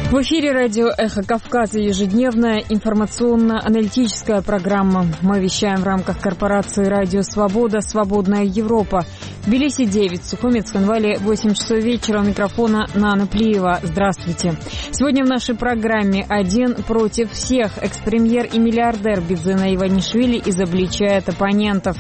В эфире радио «Эхо Кавказа» ежедневная информационно-аналитическая программа. Мы вещаем в рамках корпорации «Радио Свобода», «Свободная Европа». В Тбилиси 9, в Сухуме, Цхинвале 8 часов вечера. У микрофона Нана Плиева. Здравствуйте. Сегодня в нашей программе «Один против всех». Экс-премьер и миллиардер Бидзина Иванишвили изобличает оппонентов.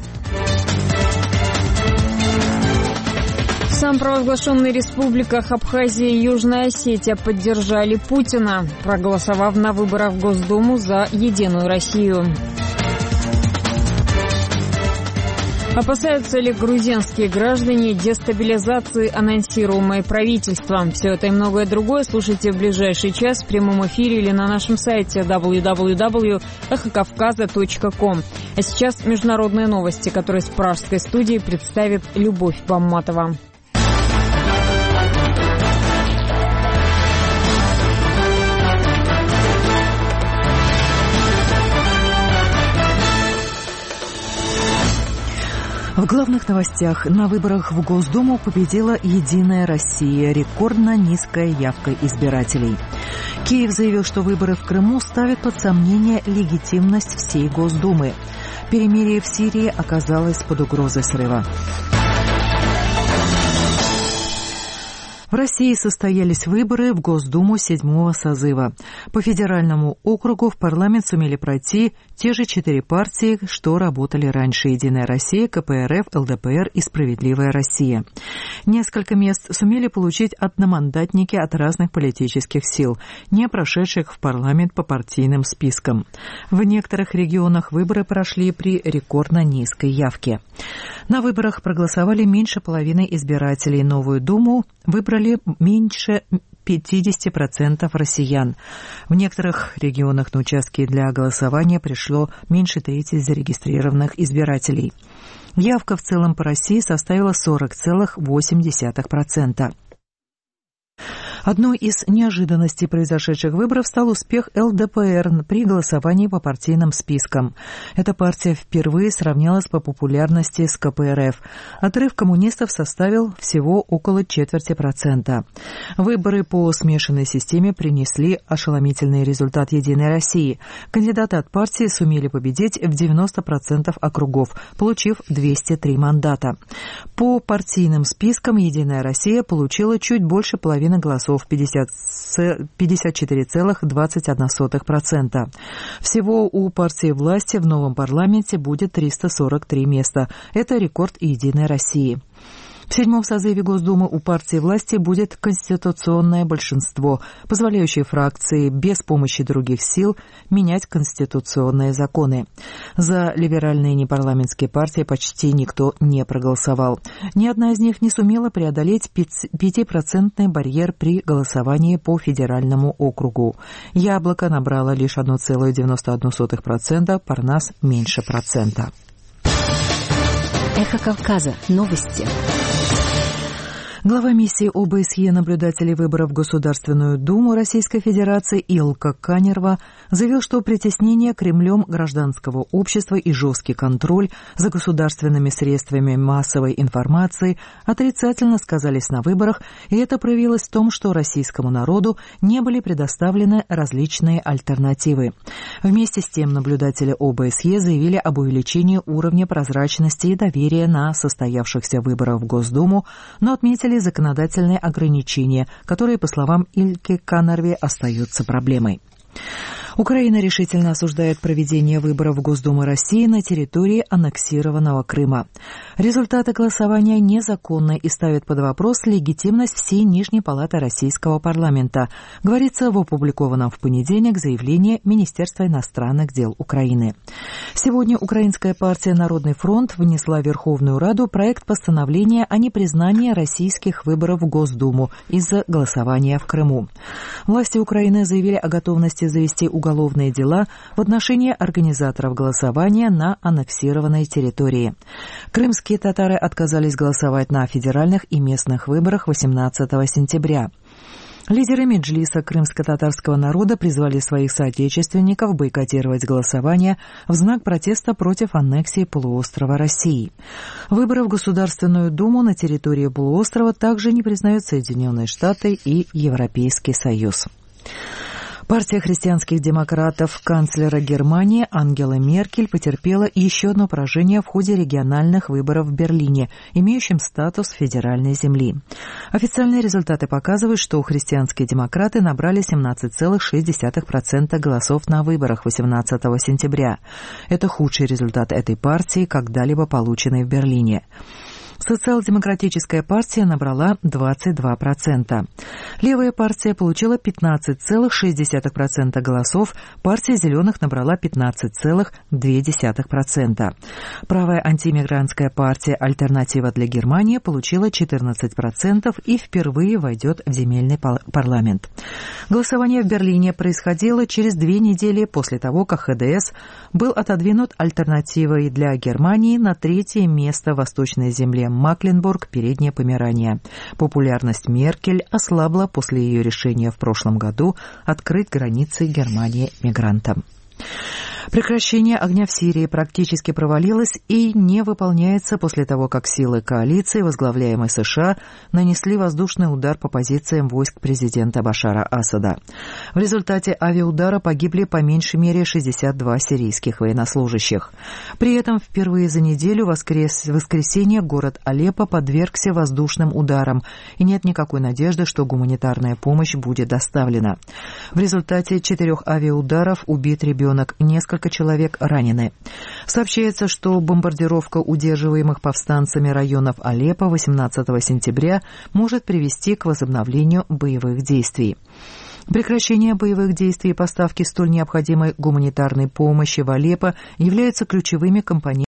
В самопровозглашенных республиках Абхазия и Южная Осетия поддержали Путина, проголосовав на выборах в Госдуму за «Единую Россию». Опасаются ли грузинские граждане дестабилизации анонсируемой правительством? Все это и многое другое слушайте в ближайший час в прямом эфире или на нашем сайте www.эхокавказа.ком. А сейчас международные новости, которые с пражской студии представит Любовь Бамматова. В главных новостях: на выборах в Госдуму победила «Единая Россия», рекордно низкая явка избирателей. Киев заявил, что выборы в Крыму ставят под сомнение легитимность всей Госдумы. Перемирие в Сирии оказалось под угрозой срыва. В России состоялись выборы в Госдуму 7-го созыва. По федеральному округу в парламент сумели пройти те же 4 партии, что работали раньше: «Единая Россия», КПРФ, ЛДПР и «Справедливая Россия». Несколько мест сумели получить одномандатники от разных политических сил, не прошедших в парламент по партийным спискам. В некоторых регионах выборы прошли при рекордно низкой явке. На выборах проголосовали меньше половины избирателей. Новую Думу выбрали меньше 50% россиян. В некоторых регионах на участки для голосования пришло меньше трети зарегистрированных избирателей. Явка в целом по России составила 40,8%. Одной из неожиданностей произошедших выборов стал успех ЛДПР при голосовании по партийным спискам. Эта партия впервые сравнялась по популярности с КПРФ. Отрыв коммунистов составил всего около 0,25%. Выборы по смешанной системе принесли ошеломительный результат «Единой России». Кандидаты от партии сумели победить в 90% округов, получив 203 мандата. По партийным спискам «Единая Россия» получила чуть больше половины голосов, 54,21%. Всего у партии власти в новом парламенте будет 343 места. Это рекорд «Единой России». В 7-м созыве Госдумы у партии власти будет конституционное большинство, позволяющее фракции без помощи других сил менять конституционные законы. За либеральные непарламентские партии почти никто не проголосовал. Ни одна из них не сумела преодолеть 5% барьер при голосовании по федеральному округу. «Яблоко» набрало лишь 1,91%, «Парнас» — меньше процента. Эхо Кавказа. Новости. Глава миссии ОБСЕ наблюдателей выборов в Государственную Думу Российской Федерации Илка Канерва заявил, что притеснение Кремлем гражданского общества и жесткий контроль за государственными средствами массовой информации отрицательно сказались на выборах, и это проявилось в том, что российскому народу не были предоставлены различные альтернативы. Вместе с тем наблюдатели ОБСЕ заявили об увеличении уровня прозрачности и доверия на состоявшихся выборах в Госдуму, но отметили законодательные ограничения, которые, по словам Ильки Канерви, остаются проблемой. Украина решительно осуждает проведение выборов в Госдуму России на территории аннексированного Крыма. Результаты голосования незаконны и ставят под вопрос легитимность всей Нижней палаты российского парламента, говорится в опубликованном в понедельник заявлении Министерства иностранных дел Украины. Сегодня Украинская партия «Народный фронт» внесла в Верховную Раду проект постановления о непризнании российских выборов в Госдуму из-за голосования в Крыму. Власти Украины заявили о готовности завести уголовные дела в отношении организаторов голосования на аннексированной территории. Крымские татары отказались голосовать на федеральных и местных выборах 18 сентября. Лидеры Меджлиса крымско-татарского народа призвали своих соотечественников бойкотировать голосование в знак протеста против аннексии полуострова России. Выборы в Государственную Думу на территории полуострова также не признают Соединенные Штаты и Европейский Союз. Партия христианских демократов канцлера Германии Ангелы Меркель потерпела еще одно поражение в ходе региональных выборов в Берлине, имеющим статус федеральной земли. Официальные результаты показывают, что христианские демократы набрали 17,6% голосов на выборах 18 сентября. Это худший результат этой партии, когда-либо полученный в Берлине. Социал-демократическая партия набрала 22%. Левая партия получила 15,6% голосов, партия зеленых набрала 15,2%. Правая антииммигрантская партия «Альтернатива для Германии» получила 14% и впервые войдет в земельный парламент. Голосование в Берлине происходило через 2 недели после того, как ХДС был отодвинут «Альтернативой для Германии» на 3-е место в Восточной земле Макленбург, Переднее Померания. Популярность Меркель ослабла после ее решения в прошлом году открыть границы Германии мигрантам. Прекращение огня в Сирии практически провалилось и не выполняется после того, как силы коалиции, возглавляемой США, нанесли воздушный удар по позициям войск президента Башара Асада. В результате авиаудара погибли по меньшей мере 62 сирийских военнослужащих. При этом впервые за неделю в воскресенье город Алеппо подвергся воздушным ударам, и нет никакой надежды, что гуманитарная помощь будет доставлена. В результате 4 авиаударов убит ребенок, несколько человек ранены. Сообщается, что бомбардировка удерживаемых повстанцами районов Алеппо 18 сентября может привести к возобновлению боевых действий. Прекращение боевых действий и поставки столь необходимой гуманитарной помощи в Алеппо являются ключевыми компонентами